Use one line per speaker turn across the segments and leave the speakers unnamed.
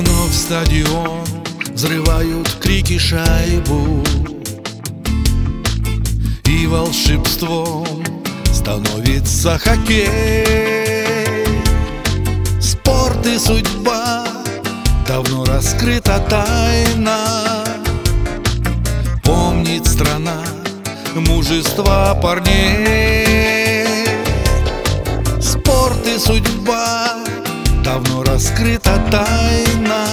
вновь стадион взрывают крики шайбу, и волшебством становится хоккей. Спорт и судьба, давно раскрыта тайна. Помнит страна мужество парней. Спорт и судьба, давно раскрыта тайна.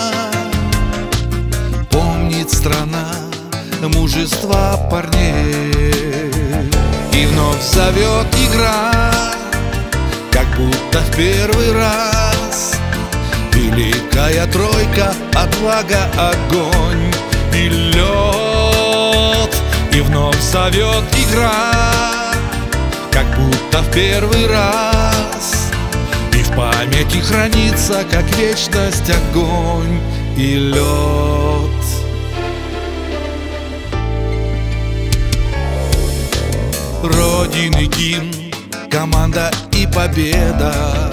Помнит страна мужество парней. И вновь зовет игра, как будто в первый раз. Великая тройка, отвага, огонь и лед. И вновь зовет игра, как будто в первый раз. И в памяти хранится, как вечность, огонь и лед. Родины гимн, команда и победа.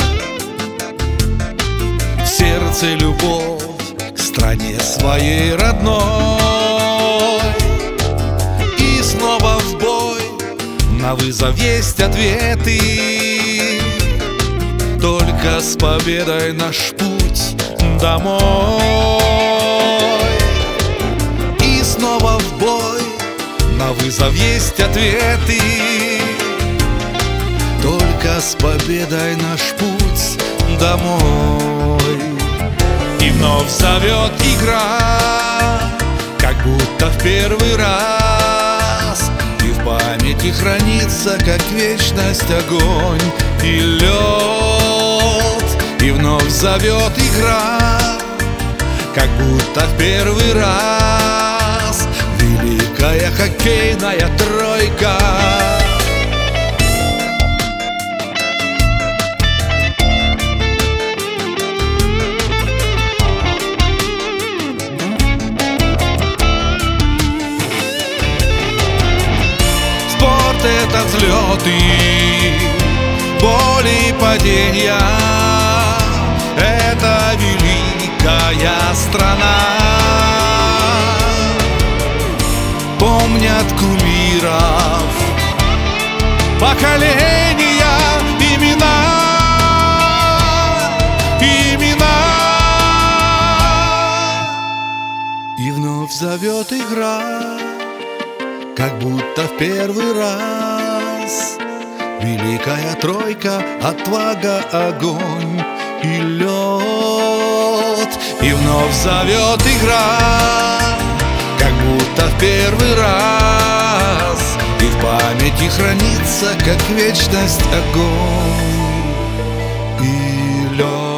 В сердце любовь к стране своей родной. И снова в бой, на вызов есть ответы. Только с победой наш путь домой. И снова в бой, на вызов есть ответы. Только с победой наш путь домой. И вновь зовет игра, как будто в первый раз. И в памяти хранится, как вечность, огонь и лед. И вновь зовет игра, как будто в первый раз. Великая хоккейная тройка. Спорт — это взлеты, боли и падения. Это великая страна. Помнят кумиров поколения, имена, имена. И вновь зовет игра, как будто в первый раз. Великая тройка, отвага, огонь и лед. И вновь зовет игра, как будто в первый раз. И в памяти хранится, как вечность, огонь и лед.